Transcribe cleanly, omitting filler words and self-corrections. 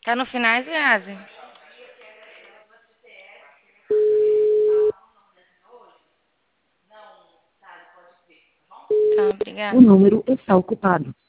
Tá no finais, Grazi? Tá, O obrigada. número está ocupado.